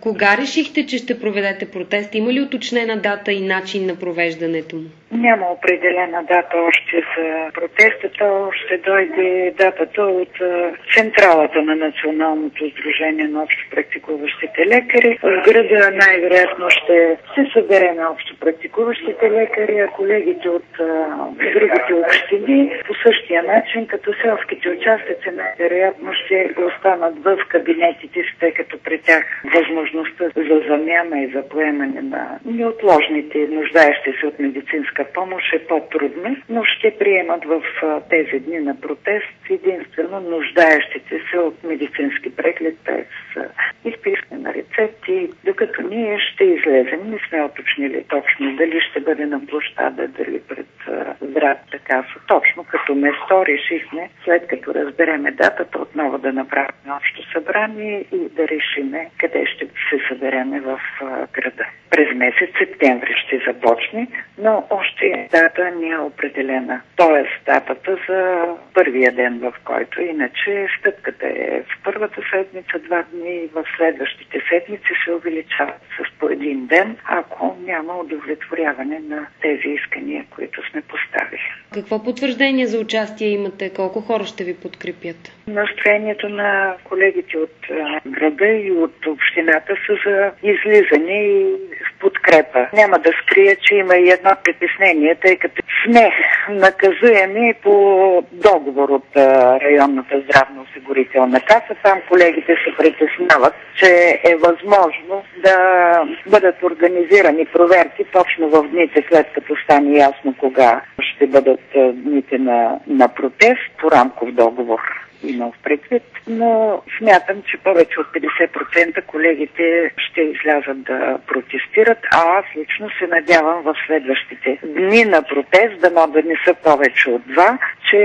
Кога решихте, че ще проведете протест? Има ли уточнена дата и начин на провеждането му? Няма определена дата още за протеста. Ще дойде датата от централата на Националното сдружение на общопрактикуващите лекари. В града най-вероятно ще се събереме общопрактикуващите лекари, а колегите от другите общини по същия начин, като селските участъци най-вероятно ще останат в кабинетите си, тъй като при тях възможността за замяна и за поемане на неотложните нуждаещи се от медицинска помощ е по-трудна, но ще приемат в тези дни на протест единствено нуждаещите се от медицински преглед без изписване на рецепти, докато ние ще излезем. Не сме уточнили точно дали ще бъде на площада, дали пред здравната каса. Точно като место решихме, след като разбереме датата, отново да направим общо събрание и да решиме къде ще се събереме в града. През месец септември ще започне, но още дата не е определена. Тоест датата за първия ден, в който иначе стъпката е в първата седмица 2 дни и в следващите седмици се увеличават с по един ден, ако няма удовлетворяване на тези искания, които сме поставили. Какво потвърждение за участие имате? Колко хора ще ви подкрепят? Настроението на колегите от града и от общината са за излизане и в подкрепа. Няма да скрия, че има и едно притеснение, тъй като сме наказуеми по договор от районната здравноосигурителна каса. Там колегите се притесняват, че е възможно да бъдат организирани проверки точно в дните, след като стане ясно кога ще бъдат дните на протест по рамков договор. Имам в предвид, но смятам, че повече от 50% колегите ще излязат да протестират, а аз лично се надявам в следващите дни на протест, дано да не са повече от 2,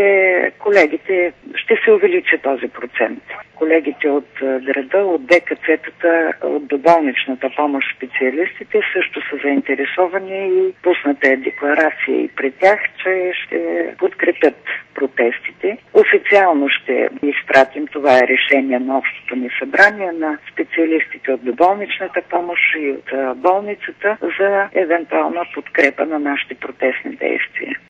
че колегите ще се увеличи този процент. Колегите от града, от ДКЦ-тата, от доболничната помощ, специалистите също са заинтересовани и пусната е декларация и при тях, че ще подкрепят протестите. Официално ще изпратим, това е решение на общото ни събрание, на специалистите от доболничната помощ и от болницата за евентуална подкрепа на нашите протестни действия.